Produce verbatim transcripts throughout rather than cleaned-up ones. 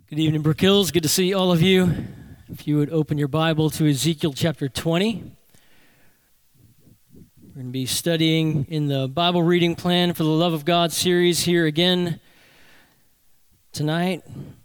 Good evening, Brook Hills. Good to see all of you. If you would open your Bible to Ezekiel chapter twenty. We're going to be studying in the Bible reading plan for the Love of God series here again tonight.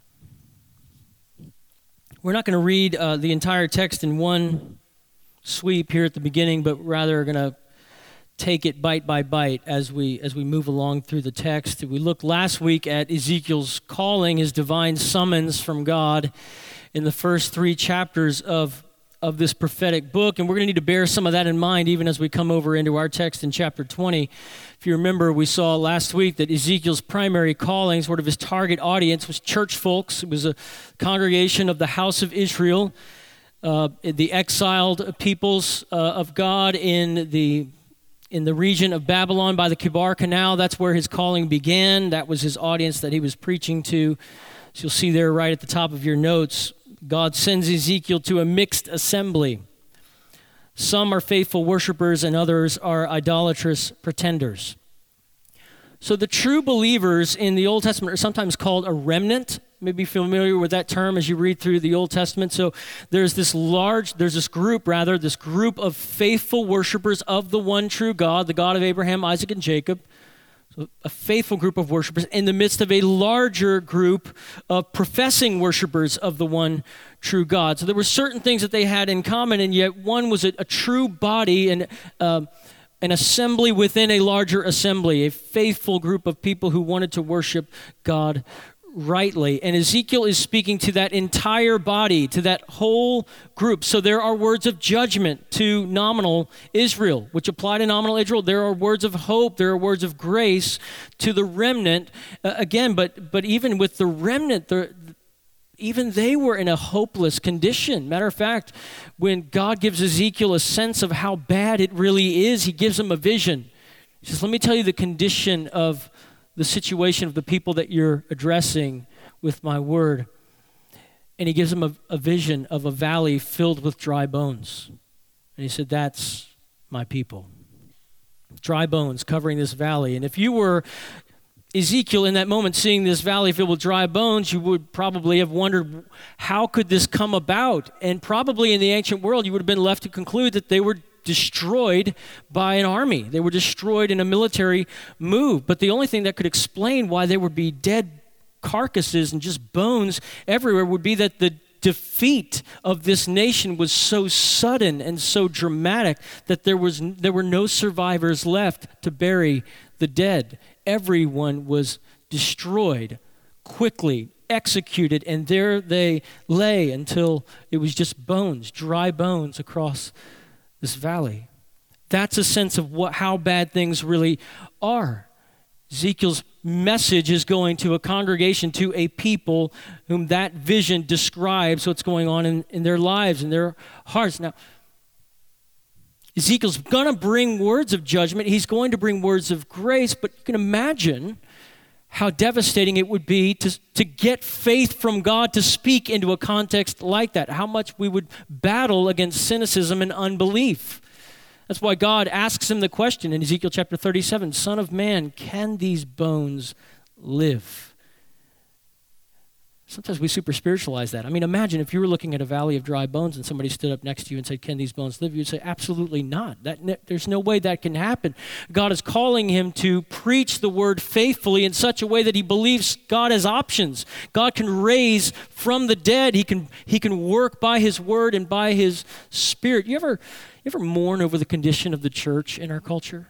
We're not going to read uh, the entire text in one sweep here at the beginning, but rather are going to take it bite by bite as we as we move along through the text. We looked last week at Ezekiel's calling, his divine summons from God in the first three chapters of, of this prophetic book, and we're going to need to bear some of that in mind even as we come over into our text in chapter twenty. If you remember, we saw last week that Ezekiel's primary calling, sort of his target audience, was church folks. It was a congregation of the house of Israel, uh, the exiled peoples uh, of God in the in the region of Babylon by the Kibar Canal. That's where his calling began. That was his audience that he was preaching to. So you'll see there right at the top of your notes, God sends Ezekiel to a mixed assembly. Some are faithful worshipers and others are idolatrous pretenders. So the true believers in the Old Testament are sometimes called a remnant. Maybe familiar with that term as you read through the Old Testament. So there's this large, there's this group rather, this group of faithful worshipers of the one true God, the God of Abraham, Isaac, and Jacob. So a faithful group of worshipers in the midst of a larger group of professing worshipers of the one true God. So there were certain things that they had in common, and yet one was a, a true body and uh, an assembly within a larger assembly, a faithful group of people who wanted to worship God rightly. And Ezekiel is speaking to that entire body, to that whole group. So there are words of judgment to nominal Israel, which apply to nominal Israel. There are words of hope. There are words of grace to the remnant. Uh, again, but but even with the remnant, the, even they were in a hopeless condition. Matter of fact, when God gives Ezekiel a sense of how bad it really is, he gives him a vision. He says, let me tell you the condition of the situation of the people that you're addressing with my word. And he gives them a, a vision of a valley filled with dry bones. And he said, that's my people. Dry bones covering this valley. And if you were Ezekiel in that moment seeing this valley filled with dry bones, you would probably have wondered, how could this come about? And probably in the ancient world, you would have been left to conclude that they were destroyed by an army. They were destroyed in a military move. But the only thing that could explain why there would be dead carcasses and just bones everywhere would be that the defeat of this nation was so sudden and so dramatic that there was there were no survivors left to bury the dead. Everyone was destroyed quickly, executed, and there they lay until it was just bones, dry bones across this valley. That's a sense of what how bad things really are. Ezekiel's message is going to a congregation, to a people whom that vision describes what's going on in, in their lives, in their hearts. Now, Ezekiel's going to bring words of judgment. He's going to bring words of grace, but you can imagine how devastating it would be to, to get faith from God to speak into a context like that. How much we would battle against cynicism and unbelief. That's why God asks him the question in Ezekiel chapter thirty-seven, Son of man, can these bones live? Sometimes we super spiritualize that. I mean, imagine if you were looking at a valley of dry bones and somebody stood up next to you and said, can these bones live? You'd say, absolutely not. That, there's no way that can happen. God is calling him to preach the word faithfully in such a way that he believes God has options. God can raise from the dead. He can, he can work by his word and by his spirit. You ever, you ever mourn over the condition of the church in our culture?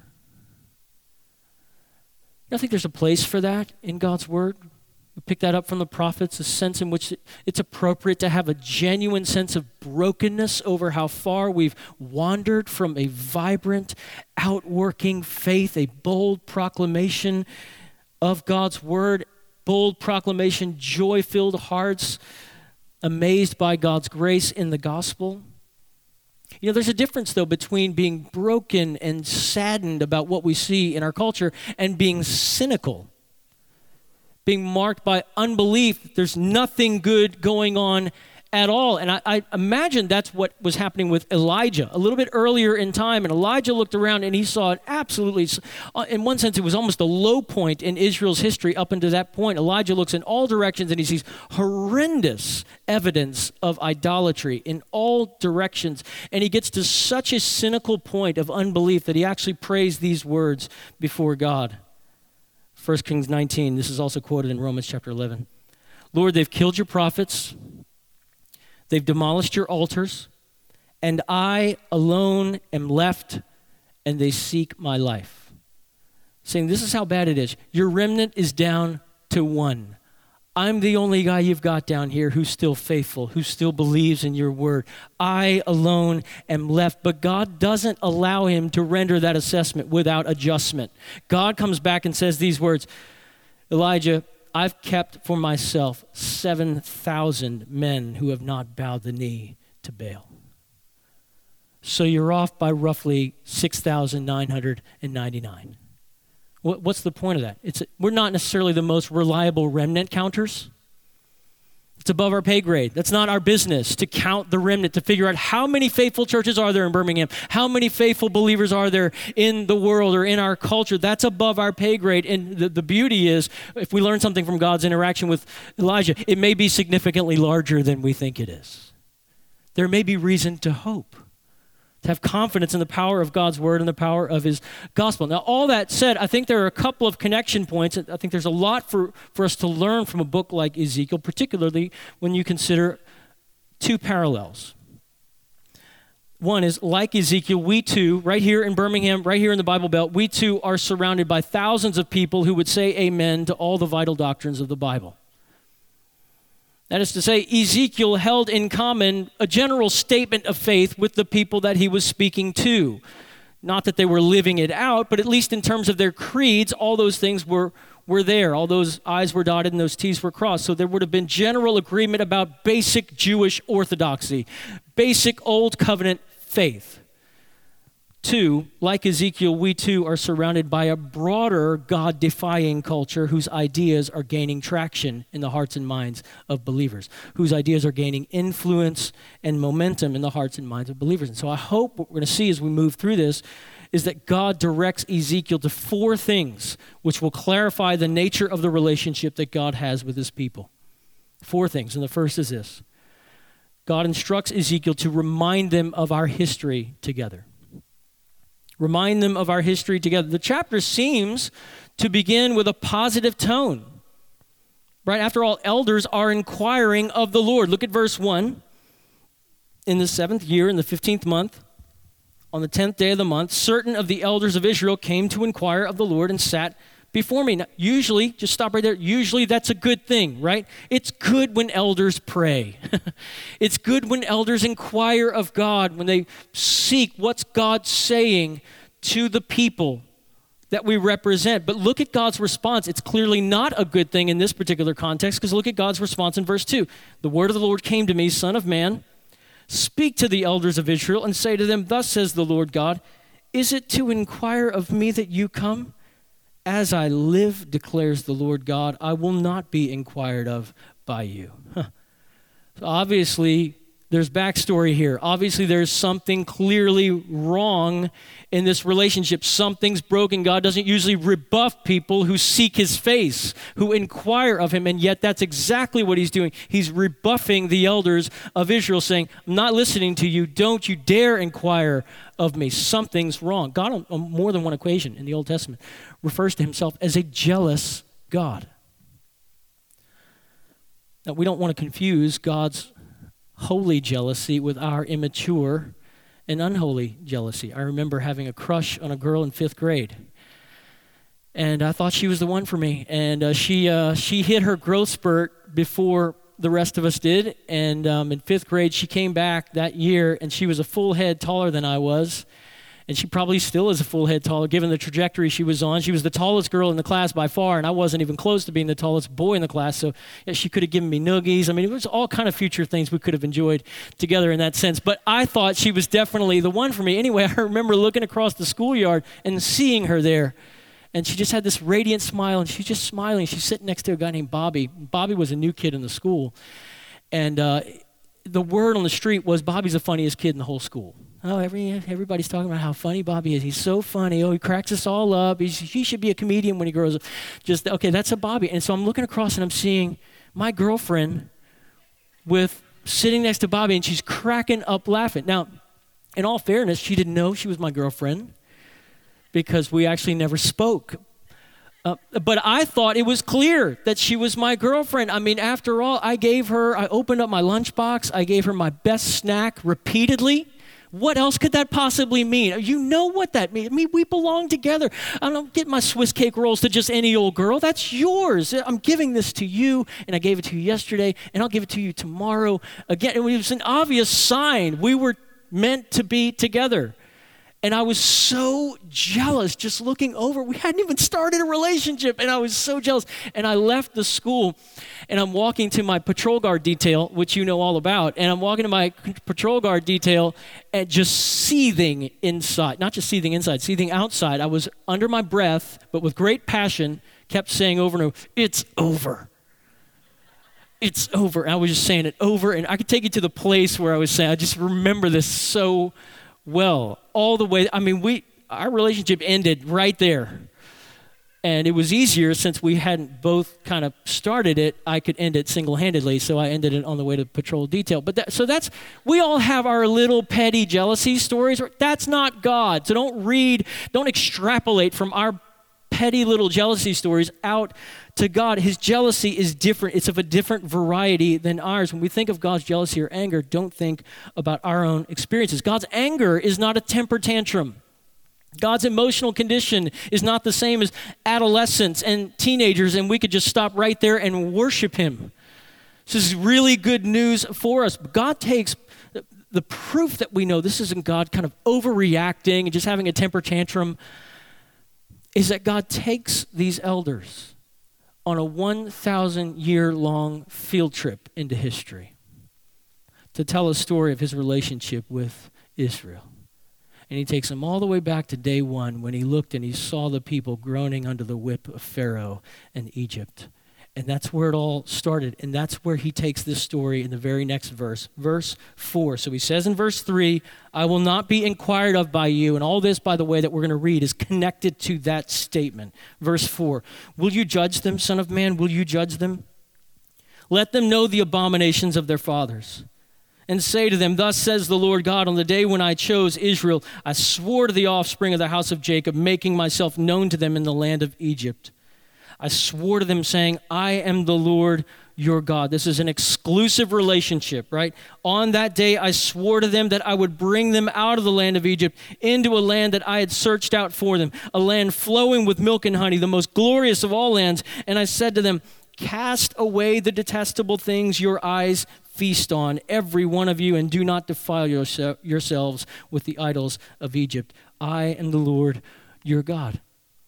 I think there's a place for that in God's word. We pick that up from the prophets, a sense in which it's appropriate to have a genuine sense of brokenness over how far we've wandered from a vibrant, outworking faith, a bold proclamation of God's word, bold proclamation, joy-filled hearts, amazed by God's grace in the gospel. You know, there's a difference, though, between being broken and saddened about what we see in our culture and being cynical. Being marked by unbelief, there's nothing good going on at all. And I, I imagine that's what was happening with Elijah a little bit earlier in time. And Elijah looked around and he saw it absolutely, in one sense, it was almost a low point in Israel's history up until that point. Elijah looks in all directions and he sees horrendous evidence of idolatry in all directions. And he gets to such a cynical point of unbelief that he actually prays these words before God. First Kings nineteen, this is also quoted in Romans chapter eleven. Lord, they've killed your prophets. They've demolished your altars, and I alone am left, and they seek my life. Saying, this is how bad it is. Your remnant is down to one. I'm the only guy you've got down here who's still faithful, who still believes in your word. I alone am left. But God doesn't allow him to render that assessment without adjustment. God comes back and says these words, Elijah, I've kept for myself seven thousand men who have not bowed the knee to Baal. So you're off by roughly six thousand nine hundred ninety-nine. What, what's the point of that? It's we're not necessarily the most reliable remnant counters. It's above our pay grade. That's not our business to count the remnant, to figure out how many faithful churches are there in Birmingham, how many faithful believers are there in the world or in our culture. That's above our pay grade. And the, the beauty is, if we learn something from God's interaction with Elijah, it may be significantly larger than we think it is. There may be reason to hope, to have confidence in the power of God's word and the power of his gospel. Now, all that said, I think there are a couple of connection points. I think there's a lot for, for us to learn from a book like Ezekiel, particularly when you consider two parallels. One is, like Ezekiel, we too, right here in Birmingham, right here in the Bible Belt, we too are surrounded by thousands of people who would say amen to all the vital doctrines of the Bible. That is to say, Ezekiel held in common a general statement of faith with the people that he was speaking to. Not that they were living it out, but at least in terms of their creeds, all those things were, were there. All those I's were dotted and those T's were crossed. So there would have been general agreement about basic Jewish orthodoxy, basic Old Covenant faith. Two, like Ezekiel, we too are surrounded by a broader God-defying culture whose ideas are gaining traction in the hearts and minds of believers, whose ideas are gaining influence and momentum in the hearts and minds of believers. And so I hope what we're going to see as we move through this is that God directs Ezekiel to four things which will clarify the nature of the relationship that God has with his people. Four things, and the first is this. God instructs Ezekiel to remind them of our history together. Remind them of our history together. The chapter seems to begin with a positive tone. Right? After all, elders are inquiring of the Lord. Look at verse one. In the seventh year, in the fifteenth month, on the tenth day of the month, certain of the elders of Israel came to inquire of the Lord and sat before me. Now, usually, just stop right there, usually that's a good thing, right? It's good when elders pray. It's good when elders inquire of God, when they seek what's God saying to the people that we represent. But look at God's response. It's clearly not a good thing in this particular context, because look at God's response in verse two. The word of the Lord came to me, Son of man, speak to the elders of Israel and say to them, thus says the Lord God, is it to inquire of me that you come? As I live, declares the Lord God, I will not be inquired of by you. Huh. So obviously, there's backstory here. Obviously, there's something clearly wrong in this relationship. Something's broken. God doesn't usually rebuff people who seek his face, who inquire of him, and yet that's exactly what he's doing. He's rebuffing the elders of Israel, saying, I'm not listening to you. Don't you dare inquire of me. Something's wrong. God, on, on more than one occasion in the Old Testament, refers to himself as a jealous God. Now, we don't want to confuse God's holy jealousy with our immature and unholy jealousy. I remember having a crush on a girl in fifth grade, and I thought she was the one for me. And uh, she uh, she hit her growth spurt before the rest of us did. And um, in fifth grade, she came back that year, and she was a full head taller than I was. And she probably still is a full head taller, given the trajectory she was on. She was the tallest girl in the class by far, and I wasn't even close to being the tallest boy in the class. So yeah, she could have given me noogies. I mean, it was all kind of future things we could have enjoyed together in that sense. But I thought she was definitely the one for me. Anyway, I remember looking across the schoolyard and seeing her there. And she just had this radiant smile, and she's just smiling. She's sitting next to a guy named Bobby. Bobby was a new kid in the school. And uh, the word on the street was Bobby's the funniest kid in the whole school. Oh, every everybody's talking about how funny Bobby is. He's so funny. Oh, he cracks us all up. He's, he should be a comedian when he grows up. Just, okay, that's a Bobby. And so I'm looking across and I'm seeing my girlfriend with sitting next to Bobby, and she's cracking up laughing. Now, in all fairness, she didn't know she was my girlfriend because we actually never spoke. Uh, but I thought it was clear that she was my girlfriend. I mean, after all, I gave her, I opened up my lunchbox. I gave her my best snack repeatedly. What else could that possibly mean? You know what that means. I mean, we belong together. I don't get my Swiss cake rolls to just any old girl. That's yours. I'm giving this to you, and I gave it to you yesterday, and I'll give it to you tomorrow. Again, it was an obvious sign we were meant to be together. And I was so jealous just looking over. We hadn't even started a relationship, and I was so jealous. And I left the school, and I'm walking to my patrol guard detail, which you know all about. And I'm walking to my patrol guard detail and just seething inside. Not just seething inside, seething outside. I was under my breath, but with great passion, kept saying over and over, "It's over. It's over." And I was just saying it over. And I could take you to the place where I was saying, I just remember this so well, all the way. I mean, we our relationship ended right there. And it was easier since we hadn't both kind of started it. I could end it single-handedly, so I ended it on the way to patrol detail. But that, so that's, we all have our little petty jealousy stories. That's not God. So don't read, don't extrapolate from our petty little jealousy stories out to God. His jealousy is different. It's of a different variety than ours. When we think of God's jealousy or anger, don't think about our own experiences. God's anger is not a temper tantrum. God's emotional condition is not the same as adolescents and teenagers, and we could just stop right there and worship him. This is really good news for us. God takes the proof that we know this isn't God kind of overreacting and just having a temper tantrum, is that God takes these elders on a one thousand year long field trip into history to tell a story of his relationship with Israel. And he takes them all the way back to day one when he looked and he saw the people groaning under the whip of Pharaoh and Egypt. And that's where it all started. And that's where he takes this story in the very next verse, verse four. So he says in verse three, "I will not be inquired of by you." And all this, by the way, that we're going to read is connected to that statement. Verse four, "Will you judge them, Son of Man? Will you judge them? Let them know the abominations of their fathers. And say to them, thus says the Lord God, on the day when I chose Israel, I swore to the offspring of the house of Jacob, making myself known to them in the land of Egypt. I swore to them, saying, I am the Lord your God." This is an exclusive relationship, right? "On that day I swore to them that I would bring them out of the land of Egypt into a land that I had searched out for them, a land flowing with milk and honey, the most glorious of all lands. And I said to them, cast away the detestable things your eyes feast on, every one of you, and do not defile yourse- yourselves with the idols of Egypt. I am the Lord your God."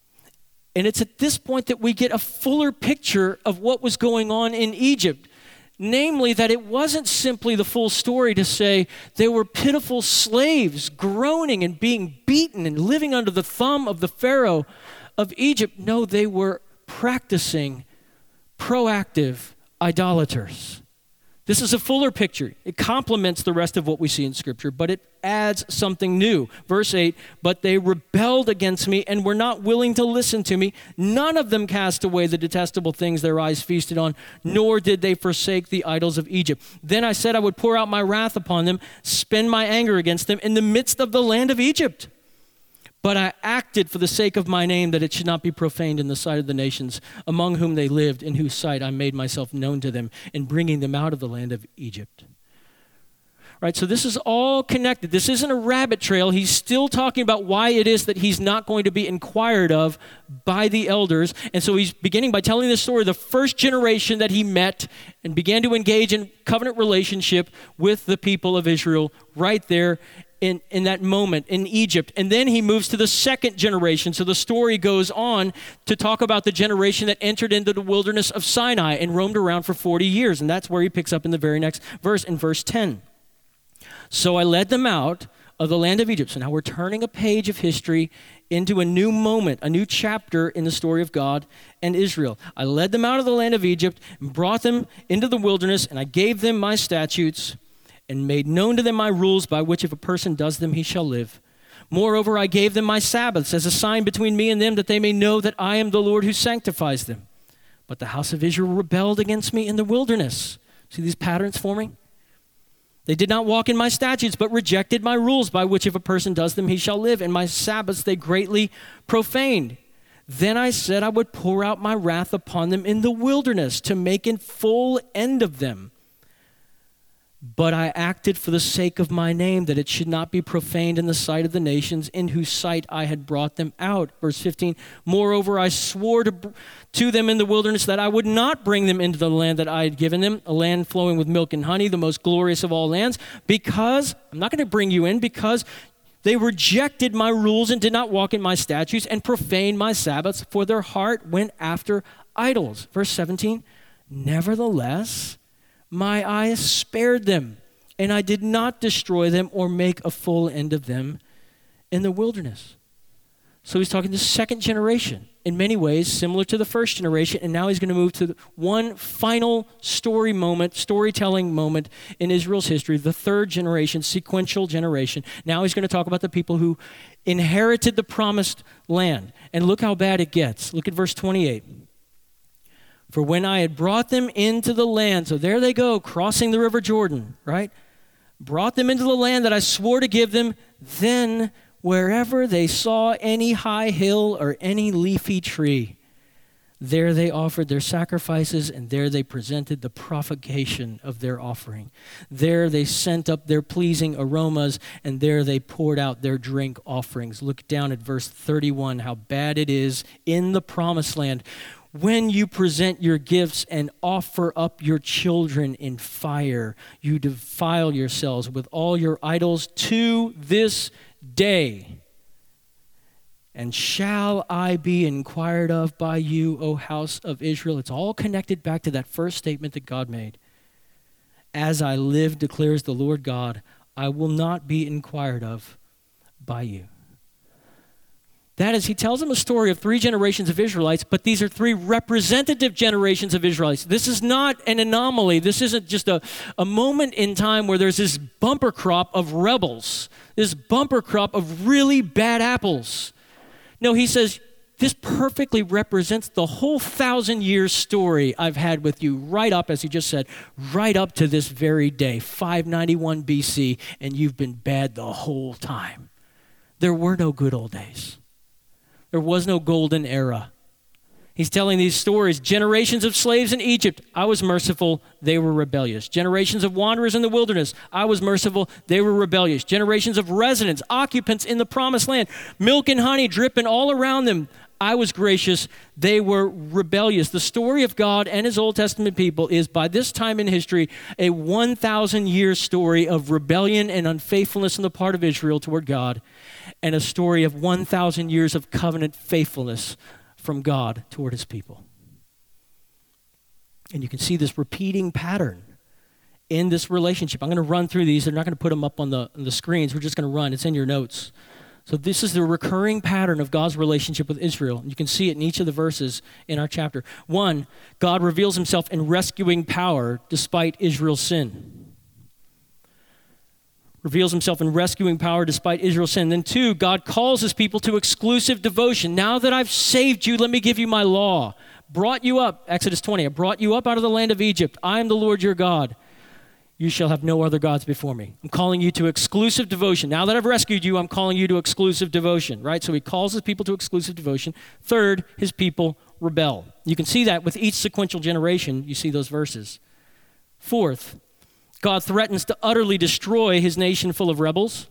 And it's at this point that we get a fuller picture of what was going on in Egypt. Namely, that it wasn't simply the full story to say they were pitiful slaves groaning and being beaten and living under the thumb of the Pharaoh of Egypt. No, they were practicing proactive idolaters. This is a fuller picture. It complements the rest of what we see in Scripture, but it adds something new. Verse eight, "But they rebelled against me and were not willing to listen to me. None of them cast away the detestable things their eyes feasted on, nor did they forsake the idols of Egypt. Then I said I would pour out my wrath upon them, spend my anger against them in the midst of the land of Egypt. But I acted for the sake of my name, that it should not be profaned in the sight of the nations among whom they lived, in whose sight I made myself known to them in bringing them out of the land of Egypt." Right, so this is all connected. This isn't a rabbit trail. He's still talking about why it is that he's not going to be inquired of by the elders. And so he's beginning by telling the story of the first generation that he met and began to engage in covenant relationship with the people of Israel right there In, in that moment in Egypt. And then he moves to the second generation. So the story goes on to talk about the generation that entered into the wilderness of Sinai and roamed around for forty years. And that's where he picks up in the very next verse, in verse ten. "So I led them out of the land of Egypt." So now we're turning a page of history into a new moment, a new chapter in the story of God and Israel. "I led them out of the land of Egypt and brought them into the wilderness, and I gave them my statutes and made known to them my rules, by which if a person does them, he shall live. Moreover, I gave them my Sabbaths as a sign between me and them, that they may know that I am the Lord who sanctifies them. But the house of Israel rebelled against me in the wilderness. See these patterns forming? They did not walk in my statutes, but rejected my rules, by which if a person does them, he shall live. And my Sabbaths they greatly profaned. Then I said I would pour out my wrath upon them in the wilderness to make a full end of them. But I acted for the sake of my name, that it should not be profaned in the sight of the nations, in whose sight I had brought them out. Verse fifteen, moreover, I swore to, to them in the wilderness that I would not bring them into the land that I had given them, a land flowing with milk and honey, the most glorious of all lands, because, I'm not going to bring you in, because they rejected my rules and did not walk in my statutes and profaned my Sabbaths, for their heart went after idols. Verse seventeen, nevertheless, my eyes spared them, and I did not destroy them or make a full end of them in the wilderness. So he's talking to the second generation, in many ways similar to the first generation, and now he's going to move to one final story moment, storytelling moment in Israel's history, the third generation, sequential generation. Now he's going to talk about the people who inherited the promised land. And look how bad it gets. Look at verse twenty-eight. For when I had brought them into the land, so there they go, crossing the river Jordan, right? Brought them into the land that I swore to give them, then wherever they saw any high hill or any leafy tree, there they offered their sacrifices, and there they presented the provocation of their offering. There they sent up their pleasing aromas, and there they poured out their drink offerings. Look down at verse thirty-one, how bad it is in the promised land. When you present your gifts and offer up your children in fire, you defile yourselves with all your idols to this day. And shall I be inquired of by you, O house of Israel? It's all connected back to that first statement that God made. As I live, declares the Lord God, I will not be inquired of by you. That is, he tells them a story of three generations of Israelites, but these are three representative generations of Israelites. This is not an anomaly. This isn't just a, a moment in time where there's this bumper crop of rebels, this bumper crop of really bad apples. No, he says, this perfectly represents the whole thousand year story I've had with you right up, as he just said, right up to this very day, five ninety-one B C, and you've been bad the whole time. There were no good old days. There was no golden era. He's telling these stories. Generations of slaves in Egypt, I was merciful, they were rebellious. Generations of wanderers in the wilderness, I was merciful, they were rebellious. Generations of residents, occupants in the promised land, milk and honey dripping all around them, I was gracious, they were rebellious. The story of God and his Old Testament people is, by this time in history, a one thousand year story of rebellion and unfaithfulness on the part of Israel toward God, and a story of one thousand years of covenant faithfulness from God toward his people. And you can see this repeating pattern in this relationship. I'm going to run through these. They're not going to put them up on the, on the screens. We're just going to run. It's in your notes. So this is the recurring pattern of God's relationship with Israel. You can see it in each of the verses in our chapter. One, God reveals himself in rescuing power despite Israel's sin. Reveals himself in rescuing power despite Israel's sin. Then two, God calls his people to exclusive devotion. Now that I've saved you, let me give you my law. Brought you up, Exodus twenty, I brought you up out of the land of Egypt. I am the Lord your God. You shall have no other gods before me. I'm calling you to exclusive devotion. Now that I've rescued you, I'm calling you to exclusive devotion, right? So he calls his people to exclusive devotion. Third, his people rebel. You can see that with each sequential generation. You see those verses. Fourth, God threatens to utterly destroy his nation full of rebels.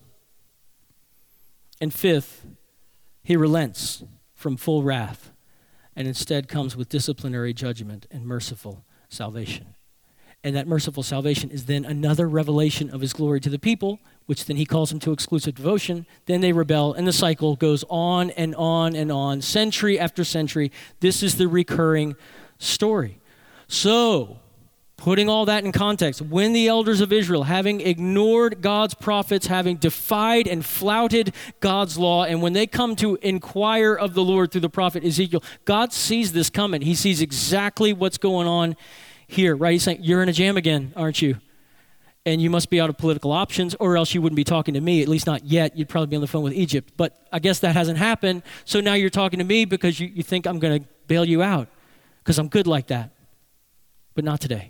And fifth, he relents from full wrath and instead comes with disciplinary judgment and merciful salvation. And that merciful salvation is then another revelation of his glory to the people, which then he calls them to exclusive devotion. Then they rebel, and the cycle goes on and on and on, century after century. This is the recurring story. So, putting all that in context, when the elders of Israel, having ignored God's prophets, having defied and flouted God's law, and when they come to inquire of the Lord through the prophet Ezekiel, God sees this coming. He sees exactly what's going on here, right? He's saying, you're in a jam again, aren't you? and you must be out of political options, or else you wouldn't be talking to me, at least not yet. You'd probably be on the phone with Egypt. But I guess that hasn't happened, so now you're talking to me because you, you think I'm going to bail you out because I'm good like that. But not today.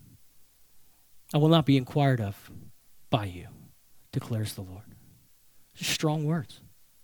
I will not be inquired of by you, declares the Lord. Strong words.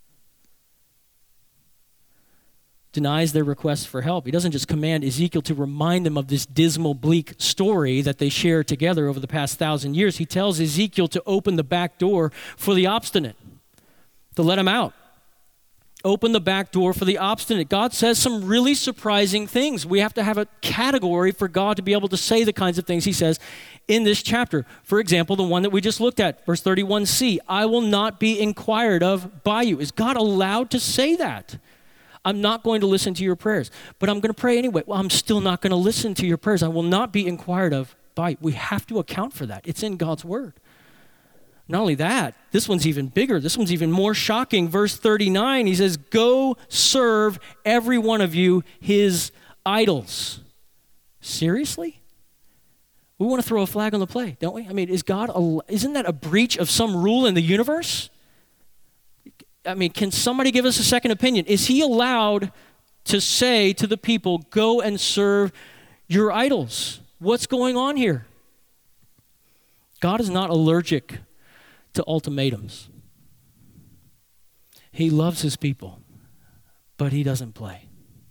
Denies their request for help. He doesn't just command Ezekiel to remind them of this dismal, bleak story that they share together over the past thousand years. He tells Ezekiel to open the back door for the obstinate, to let them out. Open the back door for the obstinate. God says some really surprising things. We have to have a category for God to be able to say the kinds of things he says in this chapter. For example, the one that we just looked at, verse thirty-one c, I will not be inquired of by you. Is God allowed to say that? I'm not going to listen to your prayers, but I'm going to pray anyway. Well, I'm still not going to listen to your prayers. I will not be inquired of by you. We have to account for that. It's in God's word. Not only that, this one's even bigger. This one's even more shocking. Verse thirty-nine, he says, go serve every one of you his idols. Seriously? We want to throw a flag on the play, don't we? I mean, is God, a, isn't that a breach of some rule in the universe? I mean, can somebody give us a second opinion? Is he allowed to say to the people, go and serve your idols? What's going on here? God is not allergic to ultimatums. He loves his people, but he doesn't play.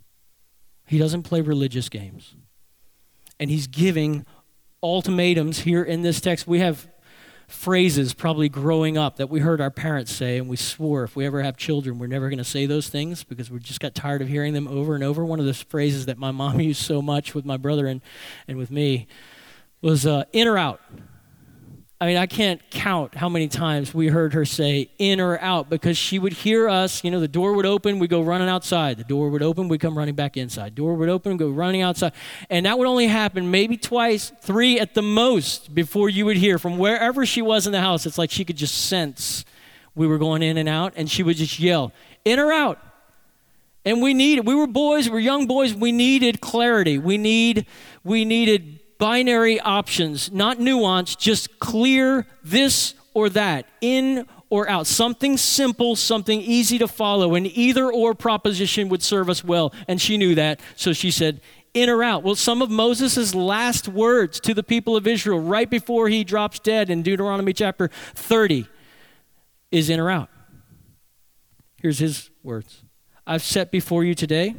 He doesn't play religious games. And he's giving ultimatums here in this text. We have phrases probably growing up that we heard our parents say, and we swore if we ever have children, we're never going to say those things because we just got tired of hearing them over and over. One of the phrases that my mom used so much with my brother and, and with me was uh, in or out. I mean, I can't count how many times we heard her say in or out because she would hear us, you know, the door would open, we'd go running outside. The door would open, we'd come running back inside. Door would open, go running outside. And that would only happen maybe twice, three at the most before you would hear from wherever she was in the house. It's like she could just sense we were going in and out, and she would just yell, in or out. And we needed, we were boys, we were young boys, we needed clarity. We need, we needed binary options, not nuance, just clear this or that, in or out. Something simple, something easy to follow. An either or proposition would serve us well. And she knew that, so she said, in or out. Well, some of Moses' last words to the people of Israel right before he drops dead in Deuteronomy chapter thirty is in or out. Here's his words. I've set before you today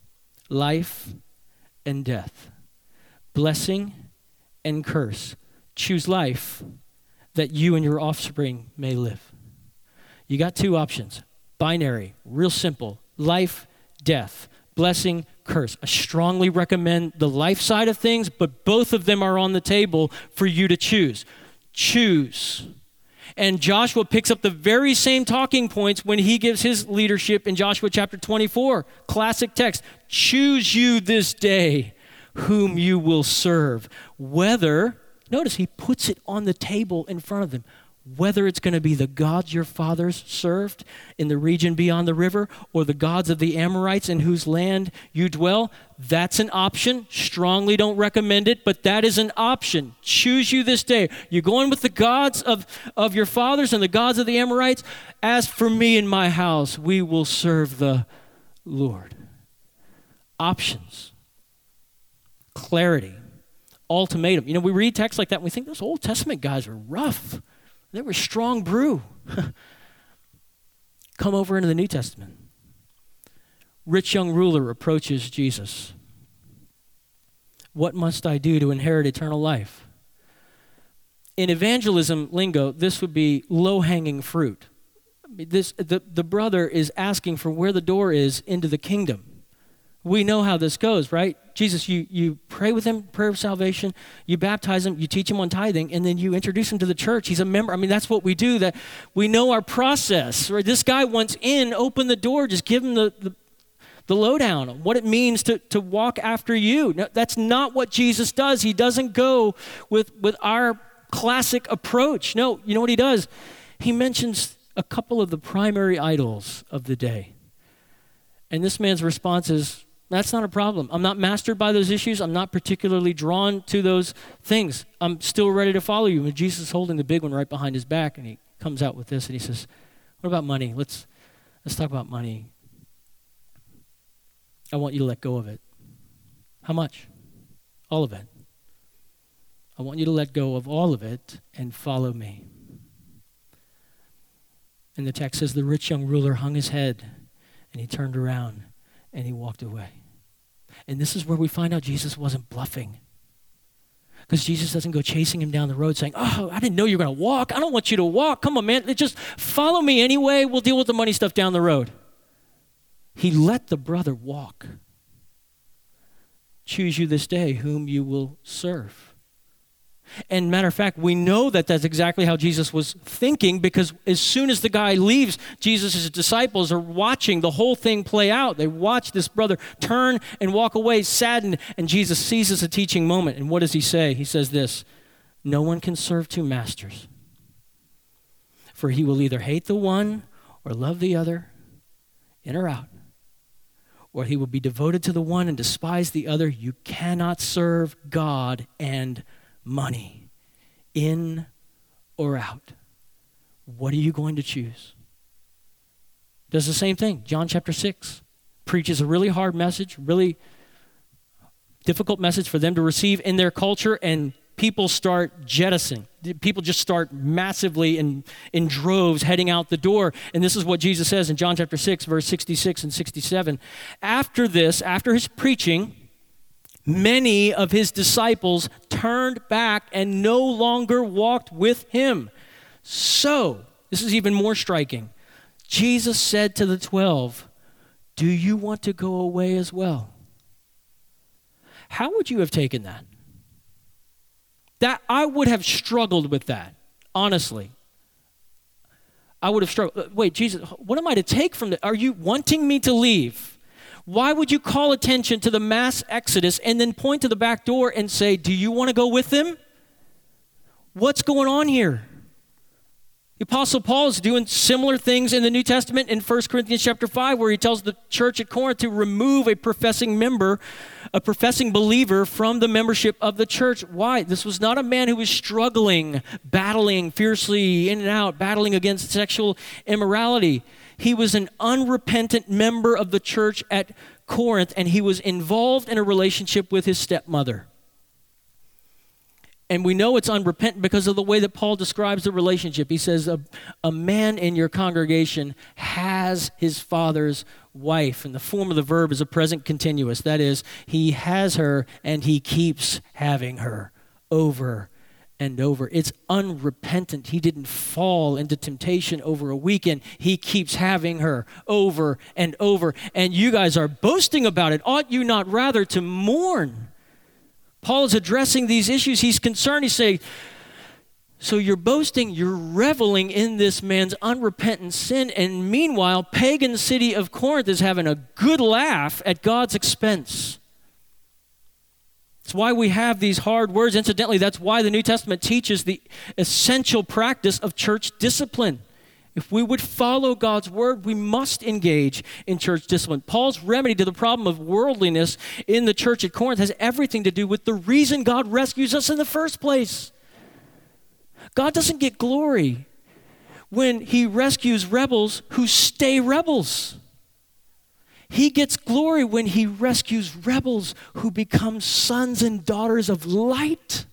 life and death, blessing and curse. Choose life that you and your offspring may live. You got two options. Binary, real simple. Life, death, blessing, curse. I strongly recommend the life side of things, but both of them are on the table for you to choose. Choose. And Joshua picks up the very same talking points when he gives his leadership in Joshua chapter twenty-four. Classic text. Choose you this day whom you will serve. Whether, notice he puts it on the table in front of them, whether it's going to be the gods your fathers served in the region beyond the river or the gods of the Amorites in whose land you dwell, that's an option. Strongly don't recommend it, but that is an option. Choose you this day. You're going with the gods of, of your fathers and the gods of the Amorites. As for me and my house, we will serve the Lord. Options. Clarity. Ultimatum. You know, we read texts like that and we think those Old Testament guys were rough. They were strong brew. Come over into the New Testament. Rich young ruler approaches Jesus. What must I do to inherit eternal life? In evangelism lingo, this would be low-hanging fruit. This, the, the brother is asking for where the door is into the kingdom. We know how this goes, right? Jesus, you, you pray with him, prayer of salvation, you baptize him, you teach him on tithing, and then you introduce him to the church. He's a member. I mean, that's what we do. That we know our process, right? This guy wants in, open the door, just give him the, the, the lowdown on what it means to, to walk after you. No, that's not what Jesus does. He doesn't go with, with our classic approach. No, you know what he does? He mentions a couple of the primary idols of the day. And this man's response is, That's not a problem. I'm not mastered by those issues. I'm not particularly drawn to those things. I'm still ready to follow you. And Jesus is holding the big one right behind his back, and he comes out with this, and he says, what about money? Let's let's talk about money. I want you to let go of it. How much? All of it. I want you to let go of all of it and follow me. And the text says the rich young ruler hung his head, and he turned around, and he walked away. And this is where we find out Jesus wasn't bluffing. Because Jesus doesn't go chasing him down the road saying, oh, I didn't know you were going to walk. I don't want you to walk. Come on, man. Just follow me anyway. We'll deal with the money stuff down the road. He let the brother walk. Choose you this day whom you will serve. And matter of fact, we know that that's exactly how Jesus was thinking, because as soon as the guy leaves, Jesus' disciples are watching the whole thing play out. They watch this brother turn and walk away saddened, and Jesus seizes a teaching moment. And what does he say? He says this, no one can serve two masters, for he will either hate the one or love the other, in or out, or he will be devoted to the one and despise the other. You cannot serve God and money, in or out. What are you going to choose? Does the same thing. John chapter six preaches a really hard message, really difficult message for them to receive in their culture, and people start jettisoning. People just start massively in, in droves heading out the door. And this is what Jesus says in John chapter six, verse sixty-six and sixty-seven. After this, after his preaching, many of his disciples turned back and no longer walked with him. So, this is even more striking. Jesus said to the twelve, do you want to go away as well? How would you have taken that? That I would have struggled with that, honestly. I would have struggled. Wait, Jesus, what am I to take from that? Are you wanting me to leave? Why would you call attention to the mass exodus and then point to the back door and say, do you want to go with them? What's going on here? The Apostle Paul is doing similar things in the New Testament in First Corinthians chapter five, where he tells the church at Corinth to remove a professing member, a professing believer from the membership of the church. Why? This was not a man who was struggling, battling fiercely in and out, battling against sexual immorality. He was an unrepentant member of the church at Corinth, and he was involved in a relationship with his stepmother. And we know it's unrepentant because of the way that Paul describes the relationship. He says, a, a man in your congregation has his father's wife. And the form of the verb is a present continuous. That is, he has her and he keeps having her over and over. It's unrepentant. He didn't fall into temptation over a weekend. He keeps having her over and over. And you guys are boasting about it. Ought you not rather to mourn? Paul is addressing these issues. He's concerned. He's saying, so you're boasting, you're reveling in this man's unrepentant sin, and meanwhile, pagan city of Corinth is having a good laugh at God's expense. That's why we have these hard words. Incidentally, that's why the New Testament teaches the essential practice of church discipline. If we would follow God's word, we must engage in church discipline. Paul's remedy to the problem of worldliness in the church at Corinth has everything to do with the reason God rescues us in the first place. God doesn't get glory when he rescues rebels who stay rebels. He gets glory when he rescues rebels who become sons and daughters of light.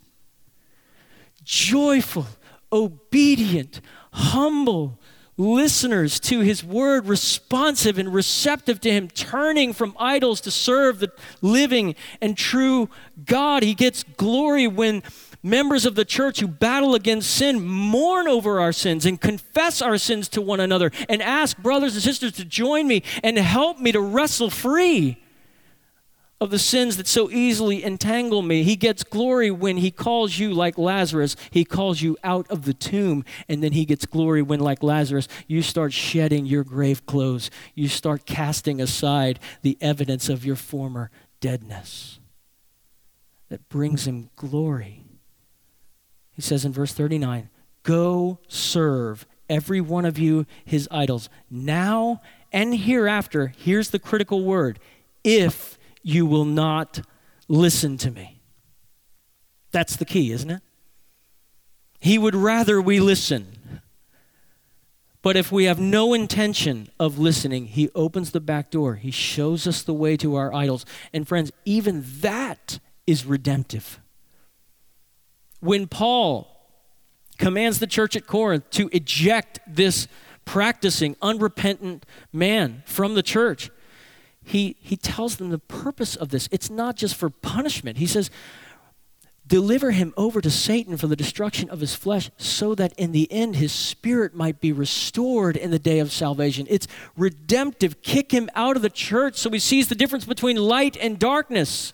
Joyful, obedient, humble listeners to his word, responsive and receptive to him, turning from idols to serve the living and true God. He gets glory when members of the church who battle against sin mourn over our sins and confess our sins to one another and ask brothers and sisters to join me and help me to wrestle free of the sins that so easily entangle me. He gets glory when he calls you, like Lazarus, he calls you out of the tomb. And then he gets glory when, like Lazarus, you start shedding your grave clothes. You start casting aside the evidence of your former deadness. That brings him glory. He says in verse thirty-nine, go serve every one of you his idols, now and hereafter. Here's the critical word, if you will not listen to me. That's the key, isn't it? He would rather we listen. But if we have no intention of listening, he opens the back door. He shows us the way to our idols. And friends, even that is redemptive. When Paul commands the church at Corinth to eject this practicing, unrepentant man from the church, he, he tells them the purpose of this. It's not just for punishment. He says, deliver him over to Satan for the destruction of his flesh, so that in the end his spirit might be restored in the day of salvation. It's redemptive. Kick him out of the church so he sees the difference between light and darkness.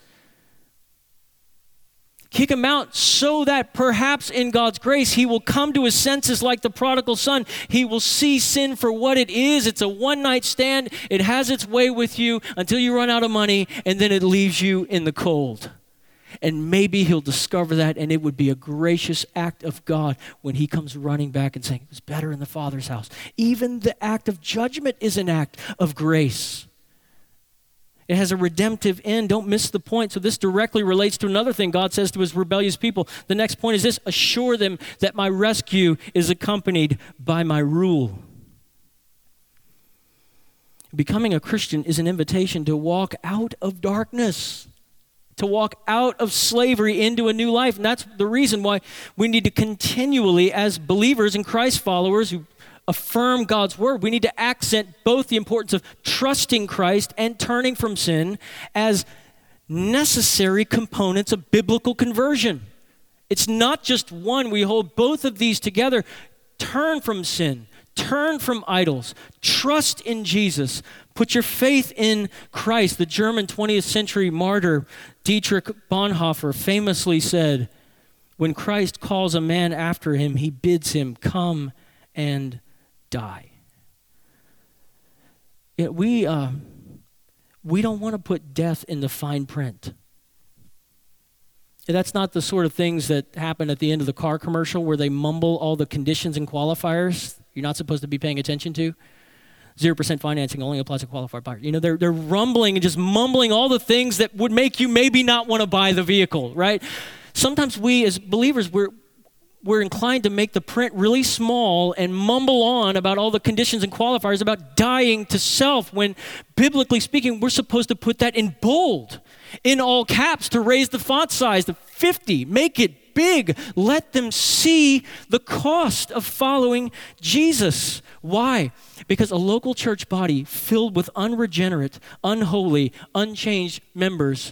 Kick him out so that perhaps in God's grace he will come to his senses like the prodigal son. He will see sin for what it is. It's a one-night stand. It has its way with you until you run out of money, and then it leaves you in the cold. And maybe he'll discover that, and it would be a gracious act of God when he comes running back and saying, it was better in the Father's house. Even the act of judgment is an act of grace. It has a redemptive end. Don't miss the point. So this directly relates to another thing God says to his rebellious people. The next point is this: assure them that my rescue is accompanied by my rule. Becoming a Christian is an invitation to walk out of darkness, to walk out of slavery into a new life. And that's the reason why we need to continually, as believers and Christ followers who affirm God's word, we need to accent both the importance of trusting Christ and turning from sin as necessary components of biblical conversion. It's not just one. We hold both of these together. Turn from sin. Turn from idols. Trust in Jesus. Put your faith in Christ. The German twentieth century martyr Dietrich Bonhoeffer famously said, when Christ calls a man after him, he bids him come and die. Yeah, we, uh, we don't want to put death in the fine print. That's not the sort of things that happen at the end of the car commercial where they mumble all the conditions and qualifiers you're not supposed to be paying attention to. Zero percent financing only applies to qualified buyers. You know, they're, they're rumbling and just mumbling all the things that would make you maybe not want to buy the vehicle, right? Sometimes we as believers, we're, we're inclined to make the print really small and mumble on about all the conditions and qualifiers about dying to self, when biblically speaking, we're supposed to put that in bold, in all caps, to raise the font size to fifty, make it big. Let them see the cost of following Jesus. Why? Because a local church body filled with unregenerate, unholy, unchanged members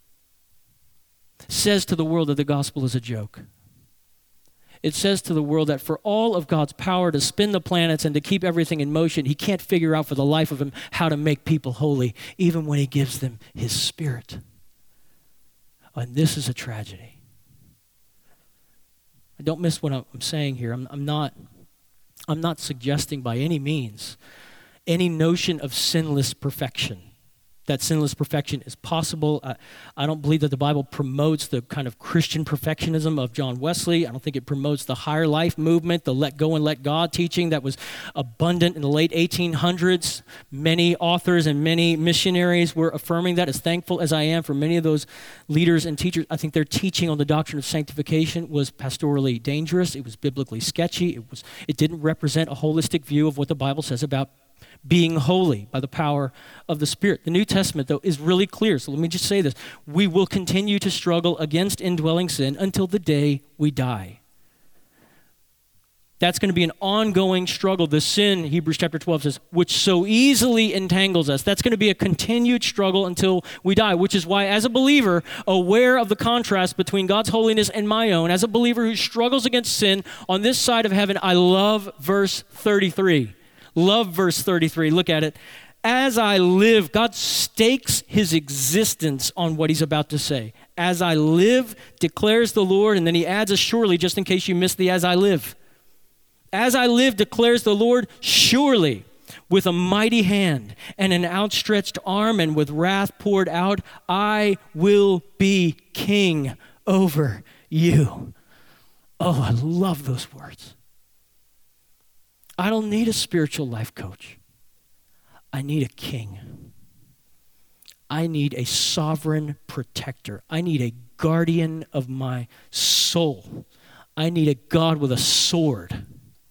says to the world that the gospel is a joke. It says to the world that for all of God's power to spin the planets and to keep everything in motion, he can't figure out for the life of him how to make people holy, even when he gives them his Spirit. And this is a tragedy. Don't miss what I'm saying here. I'm, I'm not, I'm not suggesting by any means any notion of sinless perfection. That sinless perfection is possible. I, I don't believe that the Bible promotes the kind of Christian perfectionism of John Wesley. I don't think it promotes the higher life movement, the let go and let God teaching that was abundant in the late eighteen hundreds. Many authors and many missionaries were affirming that. As thankful as I am for many of those leaders and teachers, I think their teaching on the doctrine of sanctification was pastorally dangerous. It was biblically sketchy. It was. It didn't represent a holistic view of what the Bible says about being holy by the power of the Spirit. The New Testament, though, is really clear. So let me just say this. We will continue to struggle against indwelling sin until the day we die. That's going to be an ongoing struggle. The sin, Hebrews chapter twelve says, which so easily entangles us. That's going to be a continued struggle until we die, which is why, as a believer, aware of the contrast between God's holiness and my own, as a believer who struggles against sin on this side of heaven, I love verse thirty-three. Love verse thirty-three. Look at it. As I live, God stakes his existence on what he's about to say. As I live, declares the Lord, and then he adds a surely, just in case you missed the as I live. As I live, declares the Lord, surely, with a mighty hand and an outstretched arm and with wrath poured out, I will be king over you. Oh, I love those words. I don't need a spiritual life coach. I need a king. I need a sovereign protector. I need a guardian of my soul. I need a God with a sword.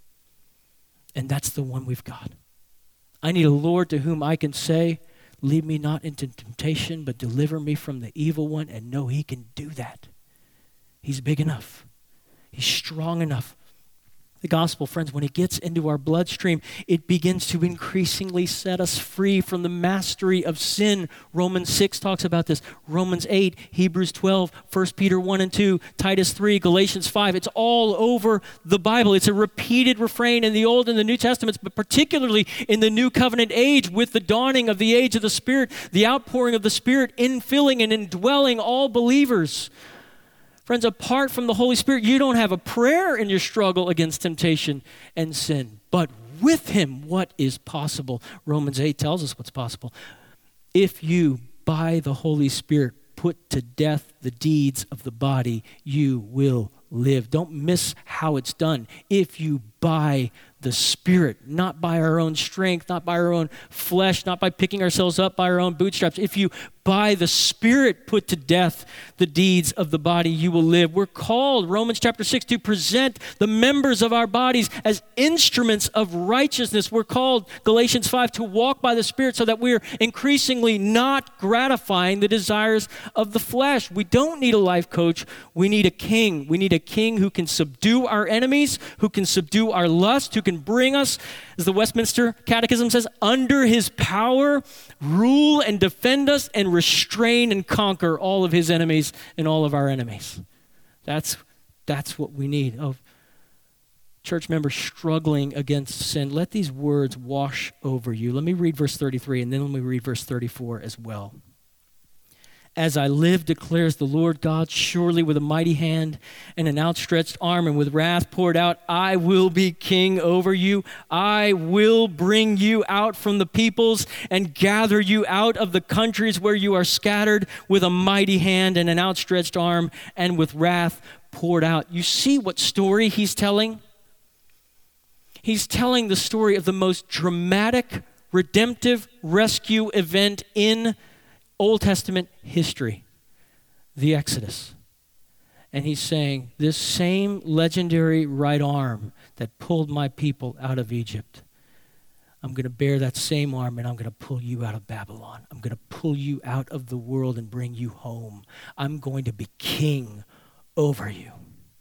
And that's the one we've got. I need a Lord to whom I can say, lead me not into temptation, but deliver me from the evil one. And know he can do that. He's big enough. He's strong enough. The gospel, friends, when it gets into our bloodstream, it begins to increasingly set us free from the mastery of sin. Romans six talks about this. Romans eight, Hebrews twelve, First Peter one and two, Titus three, Galatians five. It's all over the Bible. It's a repeated refrain in the Old and the New Testaments, but particularly in the New Covenant age with the dawning of the age of the Spirit, the outpouring of the Spirit, infilling and indwelling all believers. Friends, apart from the Holy Spirit, you don't have a prayer in your struggle against temptation and sin. But with him, what is possible? Romans eight tells us what's possible. If you, by the Holy Spirit, put to death the deeds of the body, you will live. Don't miss how it's done. If you, by the Spirit, not by our own strength, not by our own flesh, not by picking ourselves up by our own bootstraps. If you, by the Spirit, put to death the deeds of the body, you will live. We're called, Romans chapter six, to present the members of our bodies as instruments of righteousness. We're called, Galatians five, to walk by the Spirit so that we're increasingly not gratifying the desires of the flesh. We don't need a life coach. We need a king. We need a king who can subdue our enemies, who can subdue our lust, who can bring us, as the Westminster Catechism says, under his power, rule and defend us and restrain and conquer all of his enemies and all of our enemies. That's, that's what we need. Oh, church members struggling against sin, let these words wash over you. Let me read verse thirty-three and then let me read verse thirty-four as well. As I live, declares the Lord God, surely with a mighty hand and an outstretched arm and with wrath poured out, I will be king over you. I will bring you out from the peoples and gather you out of the countries where you are scattered with a mighty hand and an outstretched arm and with wrath poured out. You see what story he's telling? He's telling the story of the most dramatic, redemptive rescue event in Old Testament history, the Exodus. And he's saying, this same legendary right arm that pulled my people out of Egypt, I'm going to bear that same arm and I'm going to pull you out of Babylon. I'm going to pull you out of the world and bring you home. I'm going to be king over you.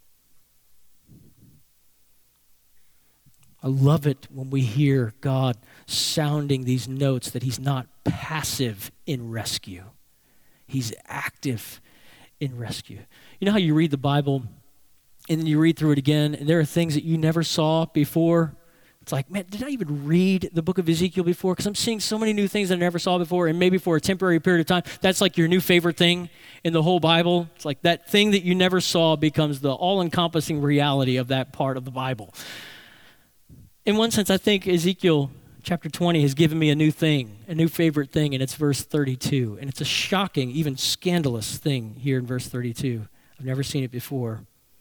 I love it when we hear God sounding these notes that he's not passive in rescue. He's active in rescue. You know how you read the Bible and then you read through it again and there are things that you never saw before? It's like, man, did I even read the book of Ezekiel before? Because I'm seeing so many new things that I never saw before, and maybe for a temporary period of time, that's like your new favorite thing in the whole Bible. It's like that thing that you never saw becomes the all-encompassing reality of that part of the Bible. In one sense, I think Ezekiel chapter twenty has given me a new thing, a new favorite thing, and it's verse thirty-two. And it's a shocking, even scandalous thing here in verse thirty-two. I've never seen it before.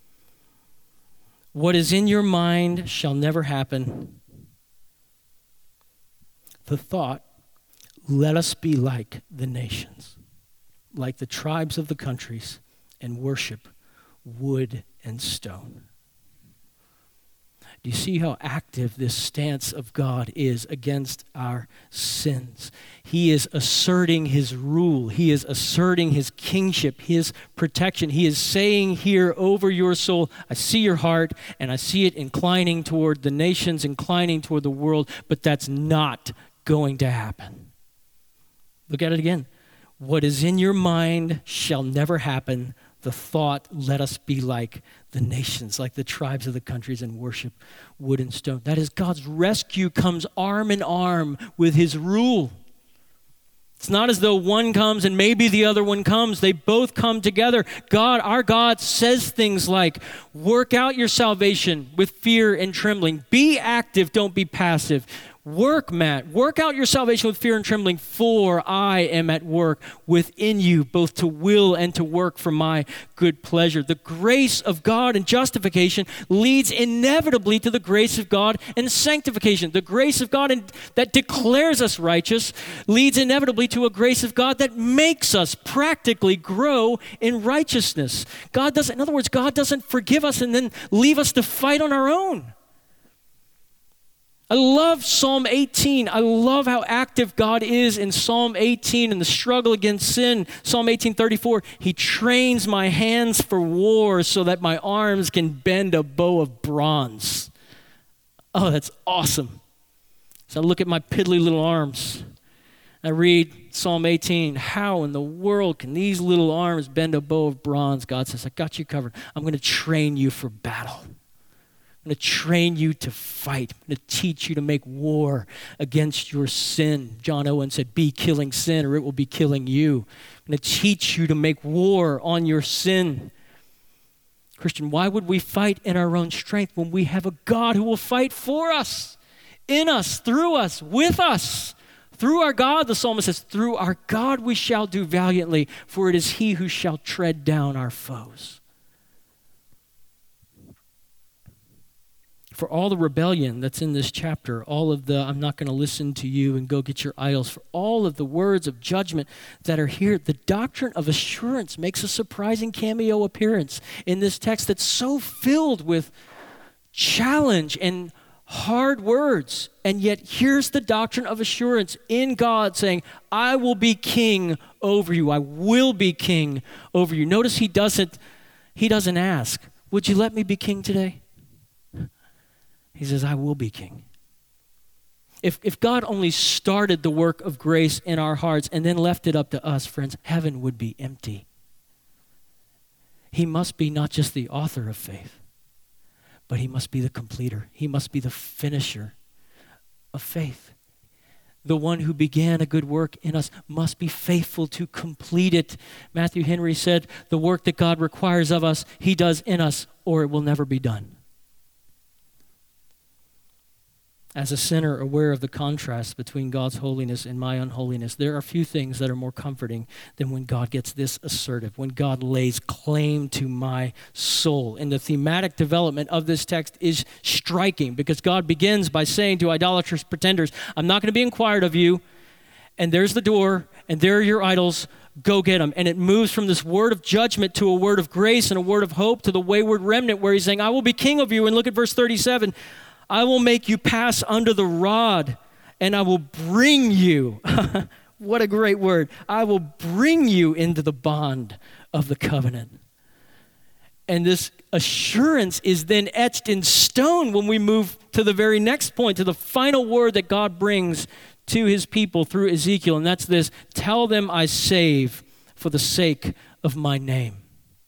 What is in your mind shall never happen. The thought, let us be like the nations, like the tribes of the countries, and worship wood and stone. Do you see how active this stance of God is against our sins? He is asserting his rule. He is asserting his kingship, his protection. He is saying here over your soul, I see your heart and I see it inclining toward the nations, inclining toward the world, but that's not going to happen. Look at it again. What is in your mind shall never happen. The thought, let us be like the nations, like the tribes of the countries, and worship wood and stone. That is, God's rescue comes arm in arm with his rule. It's not as though one comes and maybe the other one comes. They both come together. God, our God, says things like, work out your salvation with fear and trembling. Be active, don't be passive. Work, Matt. Work out your salvation with fear and trembling, for I am at work within you, both to will and to work for my good pleasure. The grace of God and justification leads inevitably to the grace of God and sanctification. The grace of God and, that declares us righteous leads inevitably to a grace of God that makes us practically grow in righteousness. God doesn't, in other words, God doesn't forgive us and then leave us to fight on our own. I love Psalm eighteen. I love how active God is in Psalm eighteen and the struggle against sin. Psalm eighteen thirty-four, he trains my hands for war so that my arms can bend a bow of bronze. Oh, that's awesome. So I look at my piddly little arms. I read Psalm eighteen. How in the world can these little arms bend a bow of bronze? God says, I got you covered. I'm going to train you for battle. I'm going to train you to fight. I'm going to teach you to make war against your sin. John Owen said, be killing sin or it will be killing you. I'm going to teach you to make war on your sin. Christian, why would we fight in our own strength when we have a God who will fight for us, in us, through us, with us? Through our God, the psalmist says, through our God we shall do valiantly, for it is he who shall tread down our foes. For all the rebellion that's in this chapter, all of the, I'm not going to listen to you and go get your idols, for all of the words of judgment that are here, the doctrine of assurance makes a surprising cameo appearance in this text that's so filled with challenge and hard words. And yet here's the doctrine of assurance in God saying, I will be king over you. I will be king over you. Notice he doesn't, he doesn't ask, would you let me be king today? He says, I will be king. If, if God only started the work of grace in our hearts and then left it up to us, friends, heaven would be empty. He must be not just the author of faith, but he must be the completer. He must be the finisher of faith. The one who began a good work in us must be faithful to complete it. Matthew Henry said, the work that God requires of us, he does in us, or it will never be done. As a sinner aware of the contrast between God's holiness and my unholiness, there are few things that are more comforting than when God gets this assertive, when God lays claim to my soul. And the thematic development of this text is striking because God begins by saying to idolatrous pretenders, I'm not going to be inquired of you, and there's the door, and there are your idols, go get them. And it moves from this word of judgment to a word of grace and a word of hope to the wayward remnant where he's saying, I will be king of you. And look at verse thirty-seven. I will make you pass under the rod, and I will bring you. What a great word. I will bring you into the bond of the covenant. And this assurance is then etched in stone when we move to the very next point, to the final word that God brings to his people through Ezekiel. And that's this, tell them I save for the sake of my name.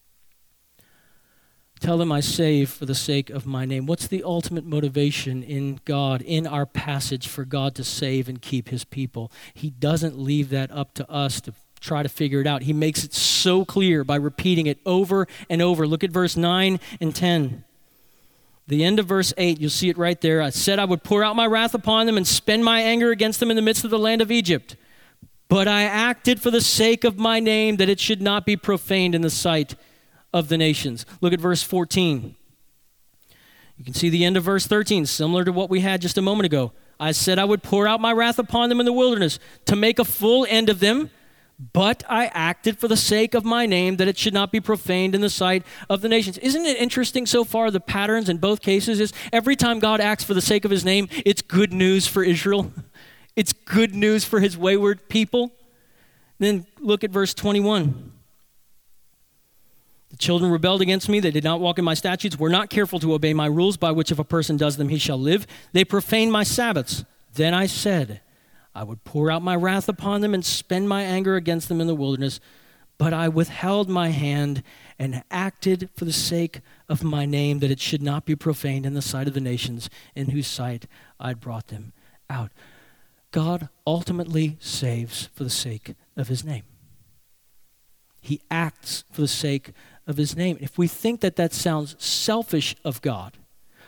Tell them I save for the sake of my name. What's the ultimate motivation in God, in our passage, for God to save and keep his people? He doesn't leave that up to us to try to figure it out. He makes it so clear by repeating it over and over. Look at verse nine and ten. The end of verse eight, you'll see it right there. I said I would pour out my wrath upon them and spend my anger against them in the midst of the land of Egypt. But I acted for the sake of my name, that it should not be profaned in the sight of the nations. Look at verse fourteen. You can see the end of verse thirteen, similar to what we had just a moment ago. I said I would pour out my wrath upon them in the wilderness to make a full end of them, but I acted for the sake of my name, that it should not be profaned in the sight of the nations. Isn't it interesting so far, the patterns in both cases is every time God acts for the sake of his name, it's good news for Israel. It's good news for his wayward people. Then look at verse twenty-one. The children rebelled against me. They did not walk in my statutes, were not careful to obey my rules, by which if a person does them, he shall live. They profaned my Sabbaths. Then I said, I would pour out my wrath upon them and spend my anger against them in the wilderness. But I withheld my hand and acted for the sake of my name, that it should not be profaned in the sight of the nations in whose sight I'd brought them out. God ultimately saves for the sake of his name. He acts for the sake of his name. If we think that that sounds selfish of God,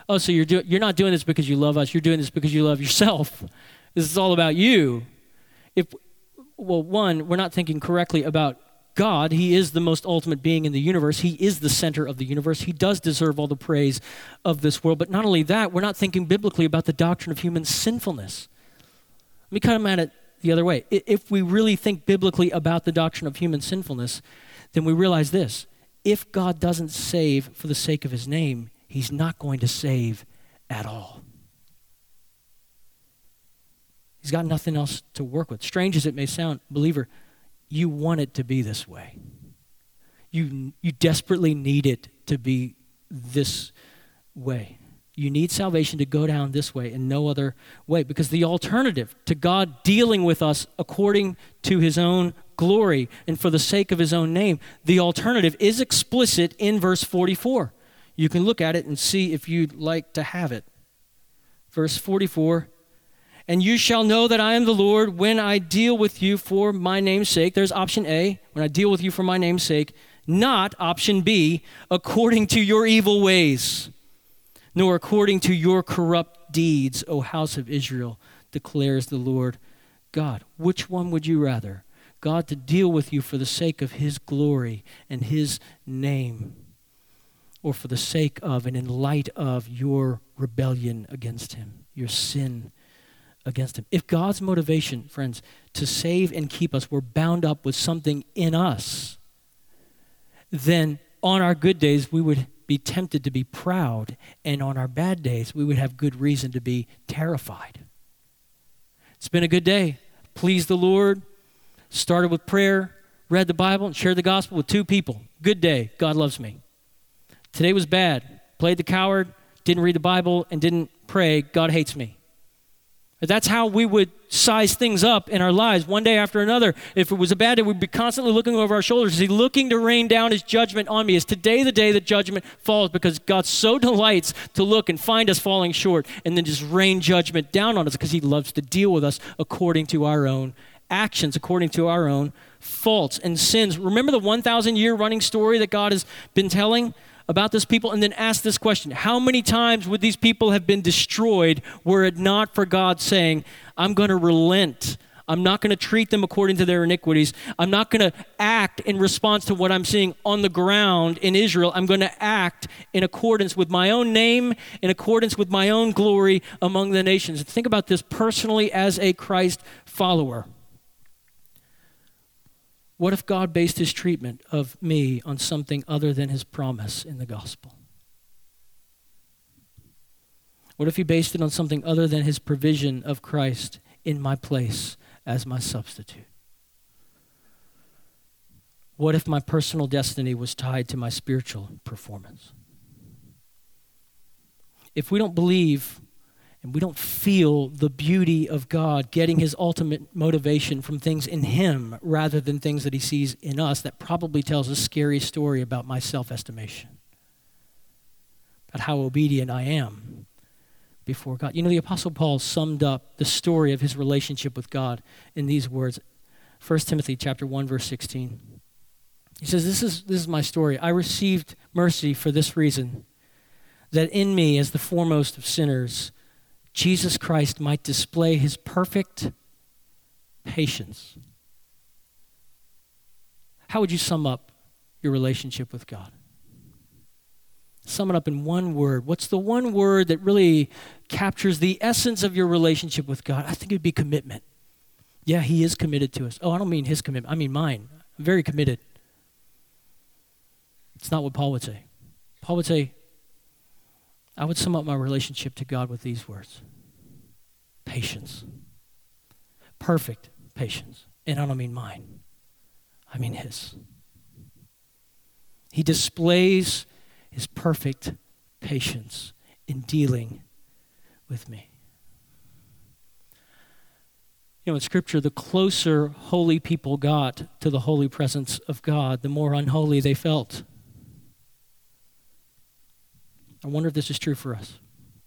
oh, so you're, do- you're not doing this because you love us. You're doing this because you love yourself. This is all about you. If, well, one, we're not thinking correctly about God. He is the most ultimate being in the universe. He is the center of the universe. He does deserve all the praise of this world. But not only that, we're not thinking biblically about the doctrine of human sinfulness. Let me come at it the other way. If we really think biblically about the doctrine of human sinfulness, then we realize this. If God doesn't save for the sake of his name, he's not going to save at all. He's got nothing else to work with. Strange as it may sound, believer, you want it to be this way. You, you desperately need it to be this way. You need salvation to go down this way and no other way, because the alternative to God dealing with us according to his own glory and for the sake of his own name, the alternative is explicit in verse forty-four. You can look at it and see if you'd like to have it. Verse forty-four, and you shall know that I am the Lord when I deal with you for my name's sake. There's option A, when I deal with you for my name's sake, not option B, according to your evil ways, nor according to your corrupt deeds, O house of Israel, declares the Lord God. Which one would you rather? God to deal with you for the sake of his glory and his name, or for the sake of and in light of your rebellion against him, your sin against him? If God's motivation, friends, to save and keep us were bound up with something in us, then on our good days we would be tempted to be proud, and on our bad days we would have good reason to be terrified. It's been a good day. Pleased the Lord. Started with prayer, read the Bible, and shared the gospel with two people. Good day. God loves me. Today was bad. Played the coward, didn't read the Bible, and didn't pray. God hates me. That's how we would size things up in our lives one day after another. If it was a bad day, we'd be constantly looking over our shoulders. Is he looking to rain down his judgment on me? Is today the day that judgment falls? Because God so delights to look and find us falling short and then just rain judgment down on us, because he loves to deal with us according to our own actions, according to our own faults and sins. Remember the one thousand year running story that God has been telling about this people? And then ask this question: how many times would these people have been destroyed were it not for God saying, I'm going to relent. I'm not going to treat them according to their iniquities. I'm not going to act in response to what I'm seeing on the ground in Israel. I'm going to act in accordance with my own name, in accordance with my own glory among the nations. Think about this personally as a Christ follower. What if God based his treatment of me on something other than his promise in the gospel? What if he based it on something other than his provision of Christ in my place as my substitute? What if my personal destiny was tied to my spiritual performance? If we don't believe and we don't feel the beauty of God getting his ultimate motivation from things in him rather than things that he sees in us, that probably tells a scary story about my self-estimation, about how obedient I am before God. You know, the Apostle Paul summed up the story of his relationship with God in these words. First Timothy chapter one, verse sixteen. He says, this is, this is my story. I received mercy for this reason, that in me, as the foremost of sinners, Jesus Christ might display his perfect patience. How would you sum up your relationship with God? Sum it up in one word. What's the one word that really captures the essence of your relationship with God? I think it would be commitment. Yeah, he is committed to us. Oh, I don't mean his commitment. I mean mine. I'm very committed. It's not what Paul would say. Paul would say, I would sum up my relationship to God with these words: patience. Perfect patience. And I don't mean mine. I mean his. He displays his perfect patience in dealing with me. You know, in Scripture, the closer holy people got to the holy presence of God, the more unholy they felt. I wonder if this is true for us.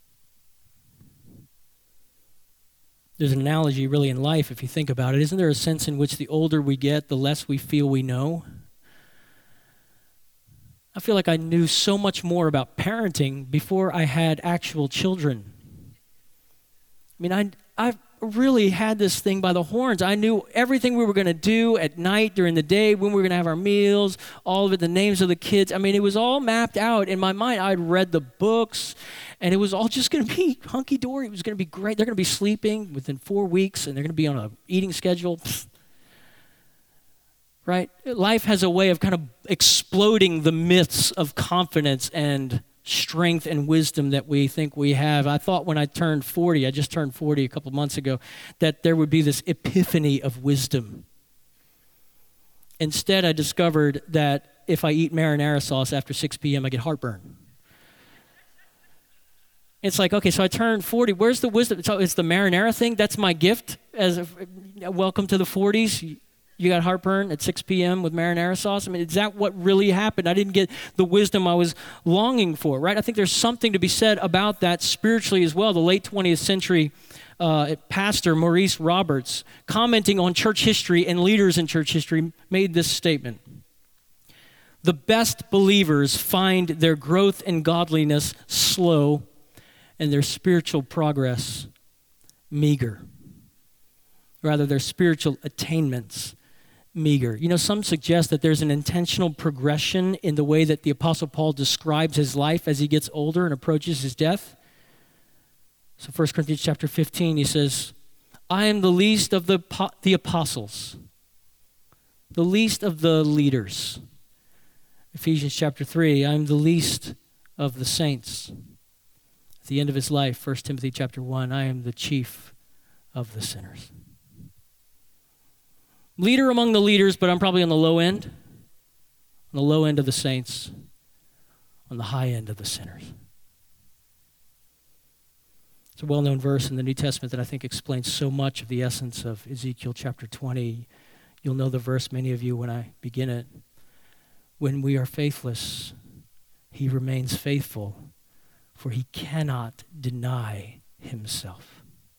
There's an analogy really in life, if you think about it. Isn't there a sense in which the older we get, the less we feel we know? I feel like I knew so much more about parenting before I had actual children. I mean, I I really had this thing by the horns. I knew everything we were going to do at night, during the day, when we were going to have our meals, all of it, the names of the kids. I mean, it was all mapped out in my mind. I'd read the books, and it was all just going to be hunky-dory. It was going to be great. They're going to be sleeping within four weeks, and they're going to be on an eating schedule. Right? Life has a way of kind of exploding the myths of confidence and strength and wisdom that we think we have. I thought when I turned forty, I just turned forty a couple months ago, that there would be this epiphany of wisdom. Instead, I discovered that if I eat marinara sauce after six p.m., I get heartburn. It's like, okay, so I turned forty. Where's the wisdom? So it's the marinara thing. That's my gift as a welcome to the forties. You got heartburn at six p.m. with marinara sauce? I mean, is that what really happened? I didn't get the wisdom I was longing for, right? I think there's something to be said about that spiritually as well. The late twentieth century uh, pastor Maurice Roberts, commenting on church history and leaders in church history, made this statement. The best believers find their growth in godliness slow and their spiritual progress meager. Rather, their spiritual attainments meager. You know, some suggest that there's an intentional progression in the way that the Apostle Paul describes his life as he gets older and approaches his death. So First Corinthians chapter fifteen, he says, I am the least of the, the apostles, the least of the leaders. Ephesians chapter three, I am the least of the saints. At the end of his life, First Timothy chapter one, I am the chief of the sinners. Leader among the leaders, but I'm probably on the low end. On the low end of the saints. On the high end of the sinners. It's a well-known verse in the New Testament that I think explains so much of the essence of Ezekiel chapter twenty. You'll know the verse, many of you, when I begin it. When we are faithless, he remains faithful, for he cannot deny himself.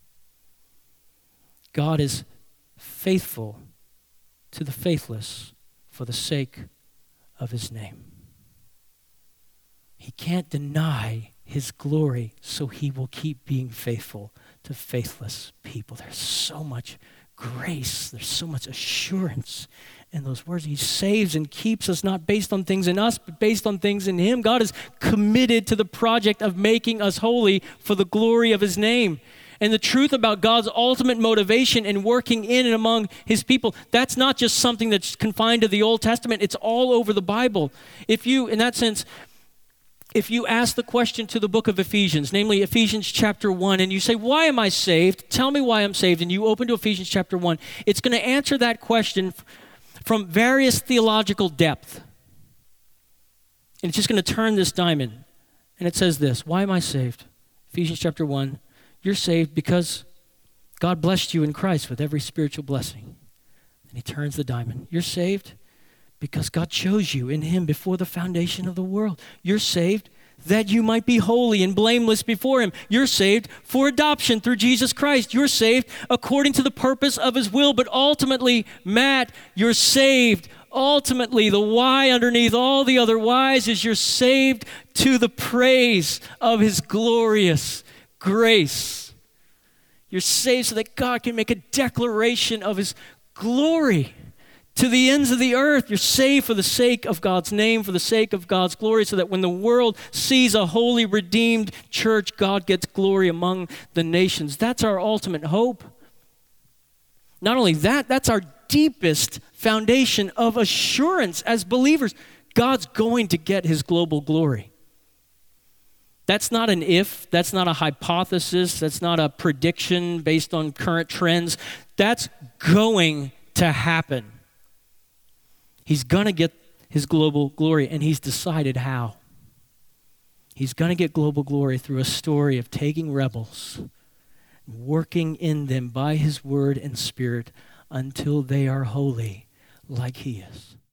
God is faithful to the faithless for the sake of his name. He can't deny his glory, so he will keep being faithful to faithless people. There's so much grace. There's so much assurance in those words. He saves and keeps us not based on things in us, but based on things in him. God is committed to the project of making us holy for the glory of his name. And the truth about God's ultimate motivation in working in and among his people, that's not just something that's confined to the Old Testament. It's all over the Bible. If you, in that sense, if you ask the question to the book of Ephesians, namely Ephesians chapter one, and you say, why am I saved? Tell me why I'm saved. And you open to Ephesians chapter one. It's going to answer that question from various theological depth. And it's just going to turn this diamond. And it says this, why am I saved? Ephesians chapter one. You're saved because God blessed you in Christ with every spiritual blessing. And he turns the diamond. You're saved because God chose you in him before the foundation of the world. You're saved that you might be holy and blameless before him. You're saved for adoption through Jesus Christ. You're saved according to the purpose of his will. But ultimately, Matt, you're saved. Ultimately, the why underneath all the other whys is you're saved to the praise of his glorious grace. You're saved so that God can make a declaration of his glory to the ends of the earth. You're saved for the sake of God's name, for the sake of God's glory, so that when the world sees a holy, redeemed church, God gets glory among the nations. That's our ultimate hope. Not only that, that's our deepest foundation of assurance as believers. God's going to get his global glory. That's not an if, that's not a hypothesis, that's not a prediction based on current trends. That's going to happen. He's going to get his global glory, and he's decided how. He's going to get global glory through a story of taking rebels, working in them by his word and spirit until they are holy like he is.